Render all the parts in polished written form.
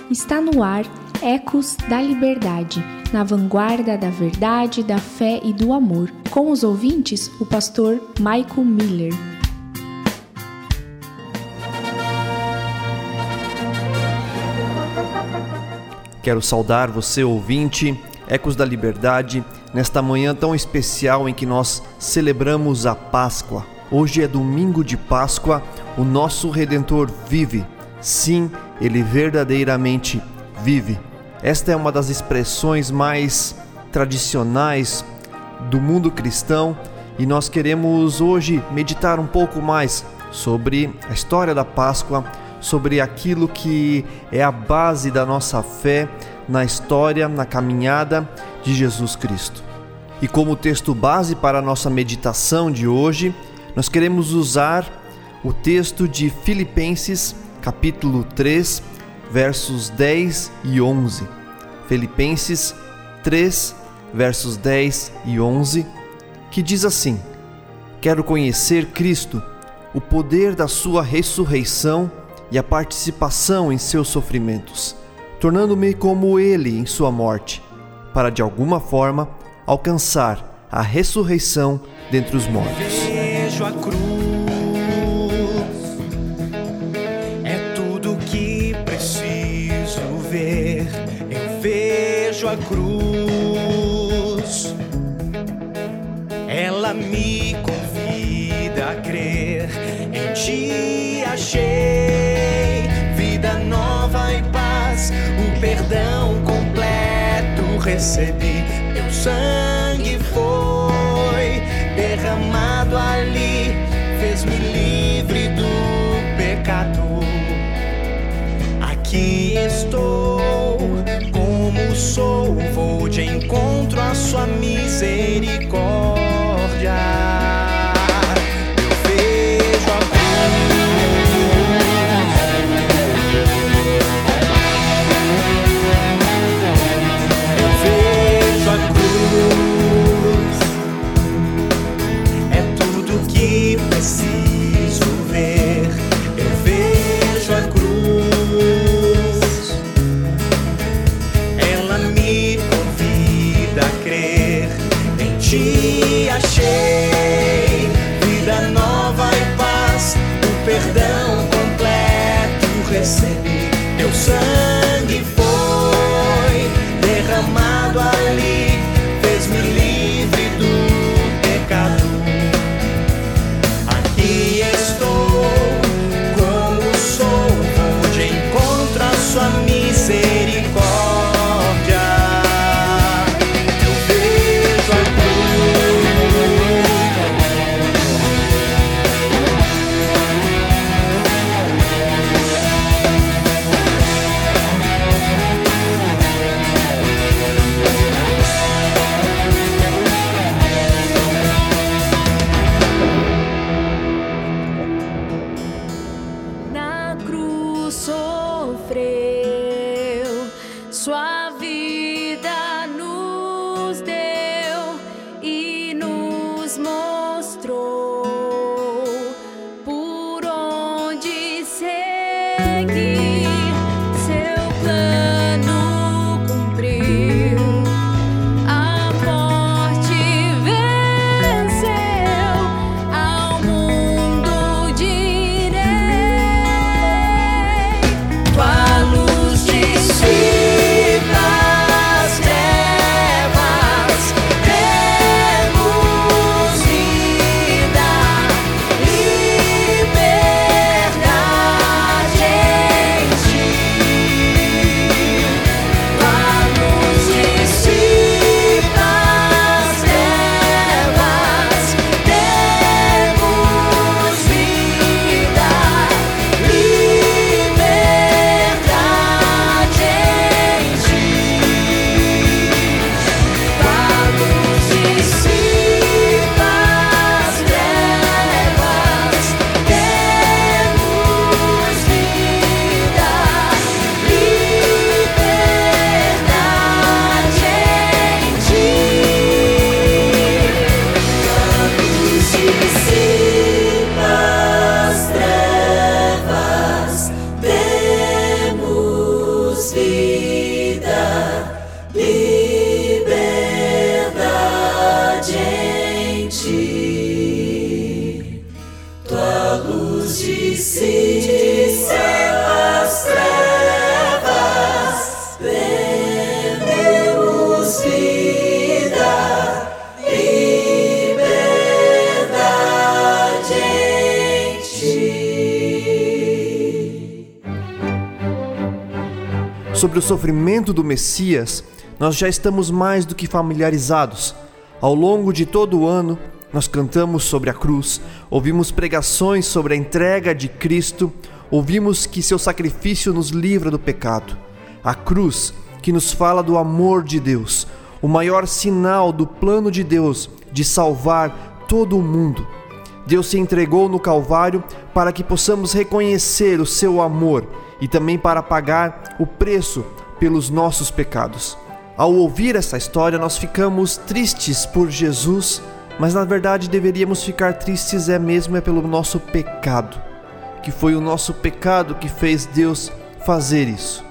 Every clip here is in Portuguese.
Está no ar Ecos da Liberdade, na vanguarda da verdade, da fé e do amor. Com os ouvintes, o pastor Michael Miller. Quero saudar você, ouvinte, Ecos da Liberdade, nesta manhã tão especial em que nós celebramos a Páscoa. Hoje é domingo de Páscoa, o nosso Redentor vive. Sim, Ele verdadeiramente vive. Esta é uma das expressões mais tradicionais do mundo cristão e nós queremos hoje meditar um pouco mais sobre a história da Páscoa, sobre aquilo que é a base da nossa fé na história, na caminhada de Jesus Cristo. E como texto base para a nossa meditação de hoje, nós queremos usar o texto de Filipenses, capítulo 3, versos 10 e 11. Filipenses 3, versos 10 e 11, que diz assim: Quero conhecer Cristo, o poder da sua ressurreição e a participação em seus sofrimentos, tornando-me como Ele em sua morte, para de alguma forma alcançar a ressurreição dentre os mortos. Vejo a cruz, é tudo que preciso ver. Eu vejo a cruz, ela me convida a crer. Em ti achei vida nova e paz, o perdão completo recebi. Meu sangue foi derramado ali, fez-me livre do pecado. Aqui estou, como sou, vou de encontro à sua misericórdia. Eu vejo a preciso ver. Eu vejo a cruz, ela me convida a crer. Em ti achei vida nova e paz, o perdão completo recebi. Meu sangue foi derramado ali, fez-me livre do pecado. Sua misericórdia, eu vejo a Na cruz sofreu, sua vida nos deu e nos mostrou por onde seguir. Seu plano cumpriu, a morte venceu, ao mundo direi: tua luz dissipa as trevas, temos vida, liberdade em liberdade em ti. Tua luz dissipa as trevas, dê-nos vida, liberdade em ti. Sobre o sofrimento do Messias, nós já estamos mais do que familiarizados. Ao longo de todo o ano, nós cantamos sobre a cruz, ouvimos pregações sobre a entrega de Cristo, ouvimos que seu sacrifício nos livra do pecado. A cruz, que nos fala do amor de Deus, o maior sinal do plano de Deus de salvar todo o mundo. Deus se entregou no Calvário para que possamos reconhecer o seu amor e também para pagar o preço pelos nossos pecados. Ao ouvir essa história, nós ficamos tristes por Jesus, mas na verdade deveríamos ficar tristes mesmo pelo nosso pecado, que foi o nosso pecado que fez Deus fazer isso.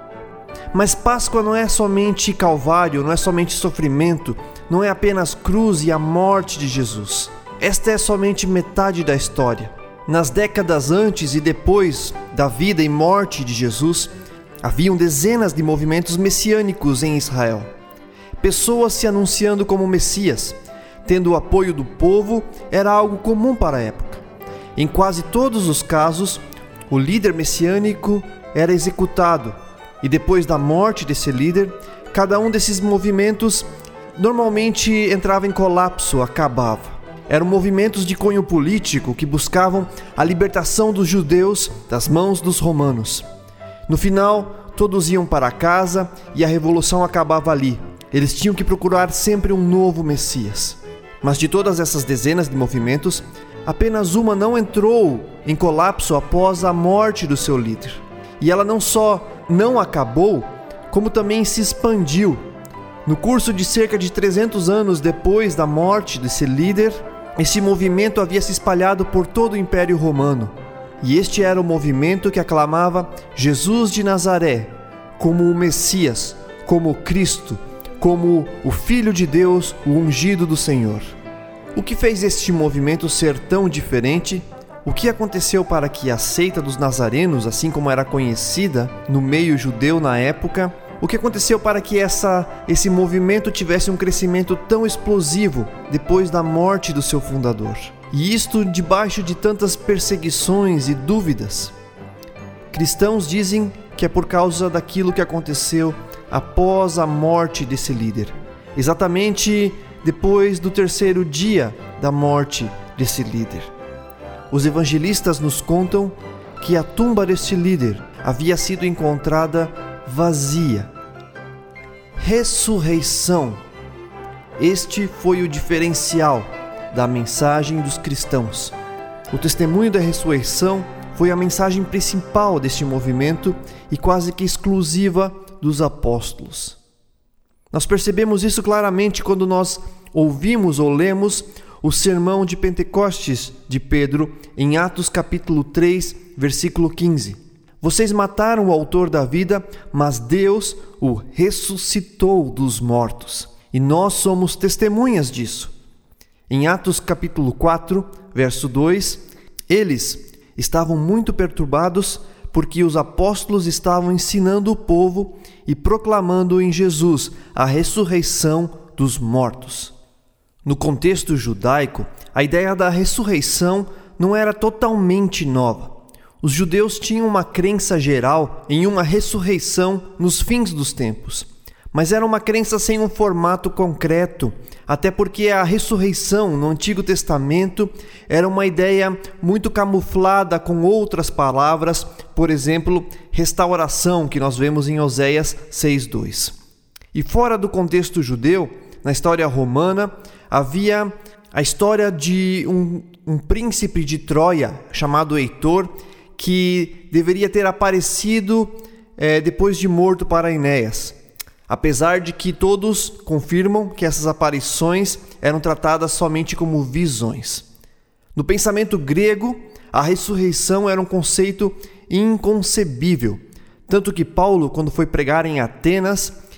Mas Páscoa não é somente Calvário, não é somente sofrimento, não é apenas cruz e a morte de Jesus. Esta é somente metade da história. Nas décadas antes e depois da vida e morte de Jesus, haviam dezenas de movimentos messiânicos em Israel. Pessoas se anunciando como Messias, tendo o apoio do povo, era algo comum para a época. Em quase todos os casos, o líder messiânico era executado, e depois da morte desse líder, cada um desses movimentos normalmente entrava em colapso, acabava. Eram movimentos de cunho político que buscavam a libertação dos judeus das mãos dos romanos. No final, todos iam para casa e a revolução acabava ali. Eles tinham que procurar sempre um novo Messias. Mas de todas essas dezenas de movimentos, apenas uma não entrou em colapso após a morte do seu líder. E ela não só não acabou, como também se expandiu. No curso de cerca de 300 anos depois da morte desse líder, esse movimento havia se espalhado por todo o Império Romano. E este era o movimento que aclamava Jesus de Nazaré como o Messias, como o Cristo, como o Filho de Deus, o ungido do Senhor. O que fez este movimento ser tão diferente? O que aconteceu para que a seita dos nazarenos, assim como era conhecida no meio judeu na época, o que aconteceu para que esse movimento tivesse um crescimento tão explosivo depois da morte do seu fundador? E isto debaixo de tantas perseguições e dúvidas. Cristãos dizem que é por causa daquilo que aconteceu após a morte desse líder, exatamente depois do terceiro dia da morte desse líder. Os evangelistas nos contam que a tumba deste líder havia sido encontrada vazia. Ressurreição. Este foi o diferencial da mensagem dos cristãos. O testemunho da ressurreição foi a mensagem principal deste movimento e quase que exclusiva dos apóstolos. Nós percebemos isso claramente quando nós ouvimos ou lemos o sermão de Pentecostes de Pedro em Atos capítulo 3, versículo 15. Vocês mataram o autor da vida, mas Deus o ressuscitou dos mortos, e nós somos testemunhas disso. Em Atos capítulo 4, verso 2, eles estavam muito perturbados porque os apóstolos estavam ensinando o povo e proclamando em Jesus a ressurreição dos mortos. No contexto judaico, a ideia da ressurreição não era totalmente nova. Os judeus tinham uma crença geral em uma ressurreição nos fins dos tempos, mas era uma crença sem um formato concreto, até porque a ressurreição no Antigo Testamento era uma ideia muito camuflada com outras palavras, por exemplo, restauração, que nós vemos em Oséias 6:2. E fora do contexto judeu, na história romana, havia a história de um príncipe de Troia chamado Heitor, que deveria ter aparecido depois de morto para Enéas. Apesar de que todos confirmam que essas aparições eram tratadas somente como visões. No pensamento grego, a ressurreição era um conceito inconcebível, tanto que Paulo, quando foi pregar em Atenas,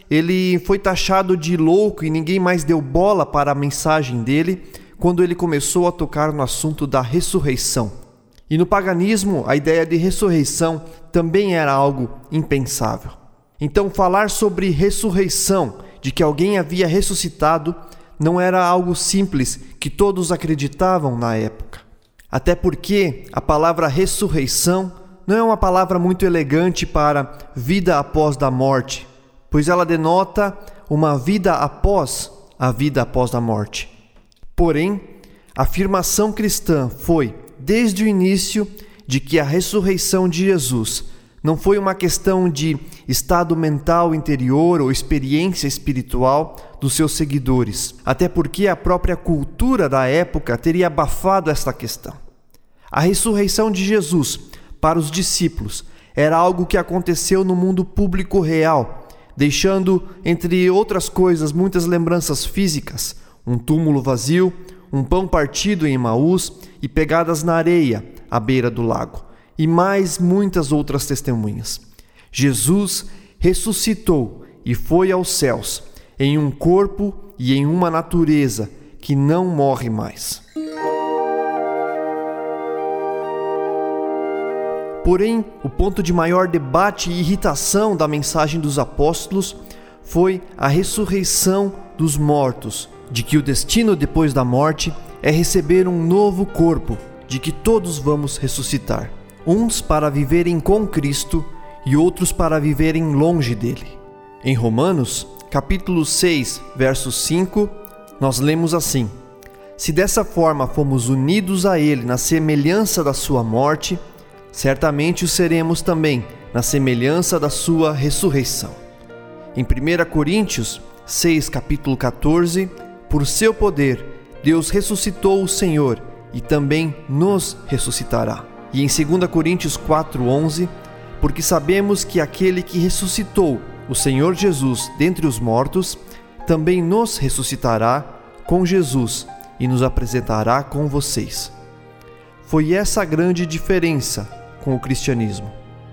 ele foi taxado de louco e ninguém mais deu bola para a mensagem dele quando ele começou a tocar no assunto da ressurreição. E no paganismo, a ideia de ressurreição também era algo impensável. Então, falar sobre ressurreição, de que alguém havia ressuscitado, não era algo simples que todos acreditavam na época. Até porque a palavra ressurreição não é uma palavra muito elegante para vida após a morte, pois ela denota uma vida após a morte. Porém, a afirmação cristã foi, desde o início, de que a ressurreição de Jesus não foi uma questão de estado mental interior ou experiência espiritual dos seus seguidores, até porque a própria cultura da época teria abafado esta questão. A ressurreição de Jesus, para os discípulos, era algo que aconteceu no mundo público real, deixando, entre outras coisas, muitas lembranças físicas, um túmulo vazio, um pão partido em Emaús e pegadas na areia à beira do lago, e mais muitas outras testemunhas. Jesus ressuscitou e foi aos céus, em um corpo e em uma natureza que não morre mais. Porém, o ponto de maior debate e irritação da mensagem dos apóstolos foi a ressurreição dos mortos, de que o destino depois da morte é receber um novo corpo, de que todos vamos ressuscitar, uns para viverem com Cristo e outros para viverem longe dele. Em Romanos, capítulo 6, verso 5, nós lemos assim: se dessa forma fomos unidos a ele na semelhança da sua morte, certamente o seremos também na semelhança da sua ressurreição. Em 1 Coríntios 6, capítulo 14, por seu poder, Deus ressuscitou o Senhor e também nos ressuscitará. E em 2 Coríntios 4:11, porque sabemos que aquele que ressuscitou o Senhor Jesus dentre os mortos, também nos ressuscitará com Jesus e nos apresentará com vocês. Foi essa a grande diferença com o cristianismo.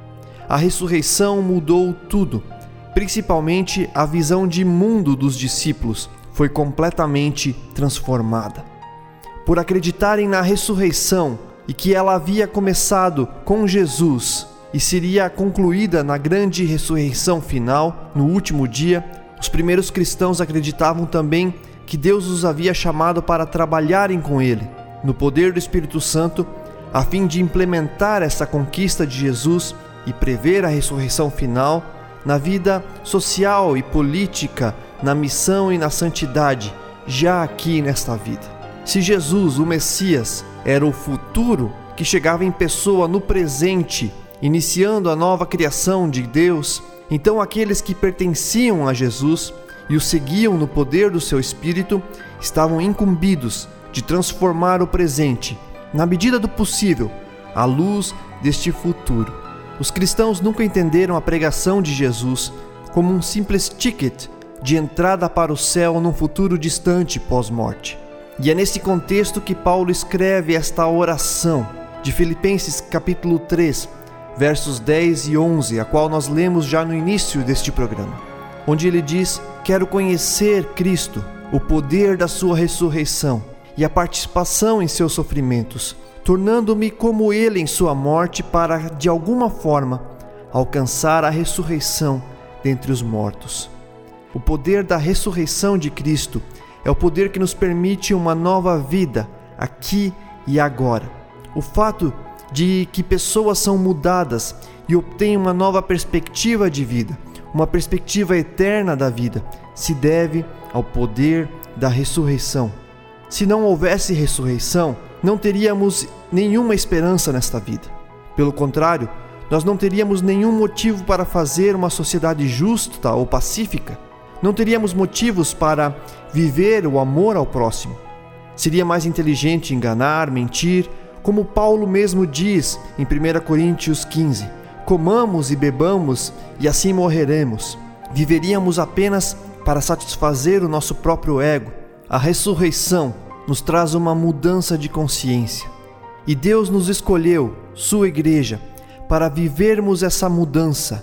A ressurreição mudou tudo, principalmente a visão de mundo dos discípulos foi completamente transformada. Por acreditarem na ressurreição e que ela havia começado com Jesus e seria concluída na grande ressurreição final, no último dia, os primeiros cristãos acreditavam também que Deus os havia chamado para trabalharem com Ele, no poder do Espírito Santo, a fim de implementar essa conquista de Jesus e prever a ressurreição final na vida social e política, na missão e na santidade, já aqui nesta vida. Se Jesus, o Messias, era o futuro que chegava em pessoa no presente, iniciando a nova criação de Deus, então aqueles que pertenciam a Jesus e o seguiam no poder do seu Espírito estavam incumbidos de transformar o presente, na medida do possível, à luz deste futuro. Os cristãos nunca entenderam a pregação de Jesus como um simples ticket de entrada para o céu num futuro distante pós-morte. E é nesse contexto que Paulo escreve esta oração de Filipenses capítulo 3, versos 10 e 11, a qual nós lemos já no início deste programa, onde ele diz: quero conhecer Cristo, o poder da sua ressurreição e a participação em seus sofrimentos, tornando-me como ele em sua morte para, de alguma forma, alcançar a ressurreição dentre os mortos. O poder da ressurreição de Cristo é o poder que nos permite uma nova vida aqui e agora. O fato de que pessoas são mudadas e obtêm uma nova perspectiva de vida, uma perspectiva eterna da vida, se deve ao poder da ressurreição. Se não houvesse ressurreição, não teríamos nenhuma esperança nesta vida. Pelo contrário, nós não teríamos nenhum motivo para fazer uma sociedade justa ou pacífica. Não teríamos motivos para viver o amor ao próximo. Seria mais inteligente enganar, mentir, como Paulo mesmo diz em 1 Coríntios 15: comamos e bebamos e assim morreremos. Viveríamos apenas para satisfazer o nosso próprio ego. A ressurreição nos traz uma mudança de consciência. E Deus nos escolheu, sua igreja, para vivermos essa mudança,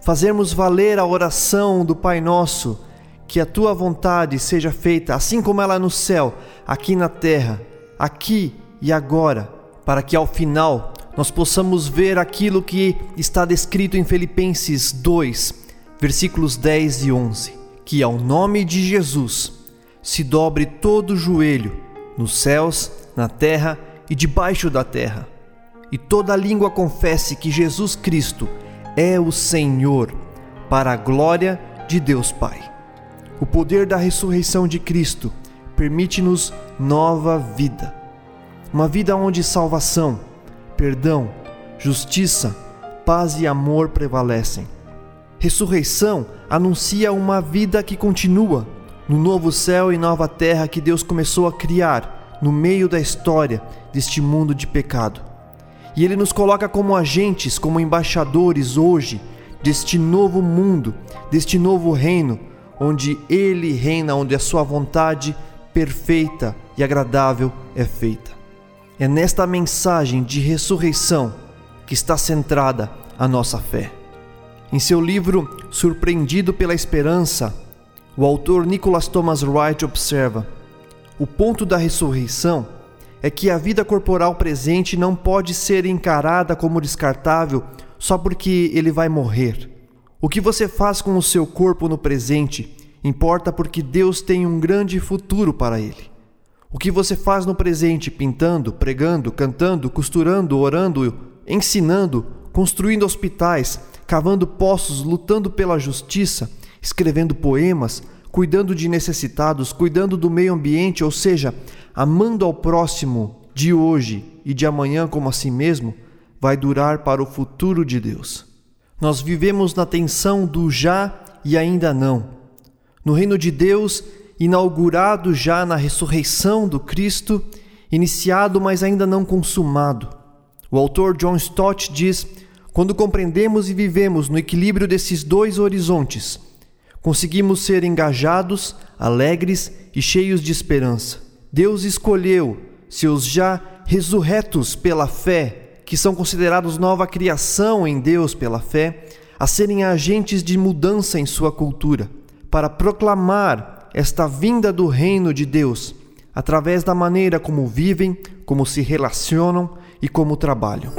fazermos valer a oração do Pai Nosso, que a Tua vontade seja feita, assim como ela é no céu, aqui na terra, aqui e agora, para que ao final nós possamos ver aquilo que está descrito em Filipenses 2, versículos 10 e 11, que ao nome de Jesus se dobre todo o joelho, nos céus, na terra e debaixo da terra, e toda língua confesse que Jesus Cristo é o Senhor, para a glória de Deus Pai. O poder da ressurreição de Cristo permite-nos nova vida. Uma vida onde salvação, perdão, justiça, paz e amor prevalecem. Ressurreição anuncia uma vida que continua no novo céu e nova terra que Deus começou a criar no meio da história deste mundo de pecado. E Ele nos coloca como agentes, como embaixadores hoje deste novo mundo, deste novo reino, onde Ele reina, onde a sua vontade perfeita e agradável é feita. É nesta mensagem de ressurreição que está centrada a nossa fé. Em seu livro Surpreendido pela Esperança, o autor Nicholas Thomas Wright observa: o ponto da ressurreição é que a vida corporal presente não pode ser encarada como descartável só porque ele vai morrer. O que você faz com o seu corpo no presente importa porque Deus tem um grande futuro para ele. O que você faz no presente, pintando, pregando, cantando, costurando, orando, ensinando, construindo hospitais, cavando poços, lutando pela justiça, escrevendo poemas, cuidando de necessitados, cuidando do meio ambiente, ou seja, amando ao próximo de hoje e de amanhã como a si mesmo, vai durar para o futuro de Deus. Nós vivemos na tensão do já e ainda não. No reino de Deus, inaugurado já na ressurreição do Cristo, iniciado, mas ainda não consumado. O autor John Stott diz: quando compreendemos e vivemos no equilíbrio desses dois horizontes, conseguimos ser engajados, alegres e cheios de esperança. Deus escolheu seus já ressurretos pela fé, que são considerados nova criação em Deus pela fé, a serem agentes de mudança em sua cultura, para proclamar esta vinda do reino de Deus, através da maneira como vivem, como se relacionam e como trabalham.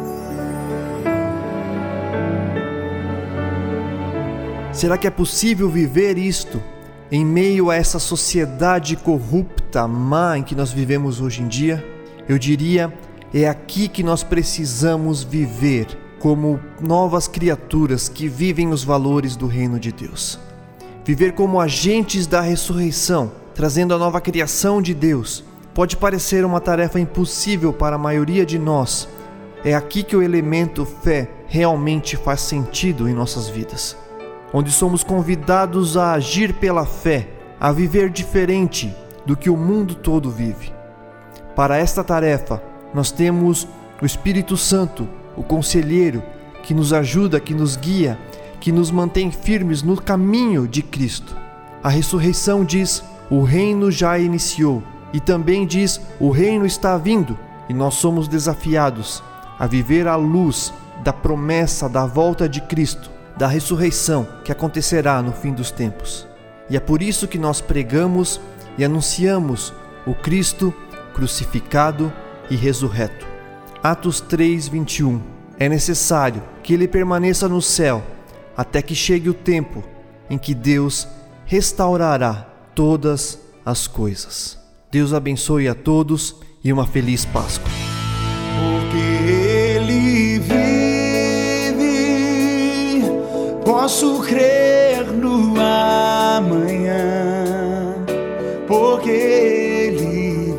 Será que é possível viver isto em meio a essa sociedade corrupta, má em que nós vivemos hoje em dia? Eu diria, é aqui que nós precisamos viver como novas criaturas que vivem os valores do reino de Deus. Viver como agentes da ressurreição, trazendo a nova criação de Deus, pode parecer uma tarefa impossível para a maioria de nós. É aqui que o elemento fé realmente faz sentido em nossas vidas, onde somos convidados a agir pela fé, a viver diferente do que o mundo todo vive. Para esta tarefa, nós temos o Espírito Santo, o Conselheiro, que nos ajuda, que nos guia, que nos mantém firmes no caminho de Cristo. A ressurreição diz: o reino já iniciou, e também diz: o reino está vindo, e nós somos desafiados a viver à luz da promessa da volta de Cristo, da ressurreição que acontecerá no fim dos tempos. E é por isso que nós pregamos e anunciamos o Cristo crucificado e ressurreto. Atos 3:21. É necessário que ele permaneça no céu até que chegue o tempo em que Deus restaurará todas as coisas. Deus abençoe a todos e uma feliz Páscoa. Porque Ele vive, posso crer no amanhã. Porque Ele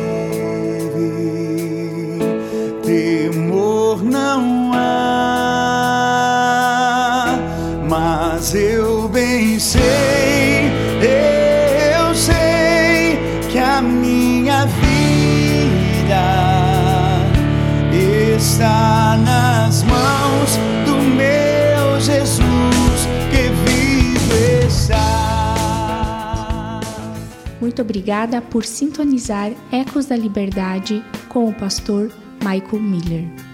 vive, temor não há, mas eu bem sei, eu sei que a minha vida está nas mãos do meu Jesus que vive está. Muito obrigada por sintonizar Ecos da Liberdade com o pastor Michael Miller.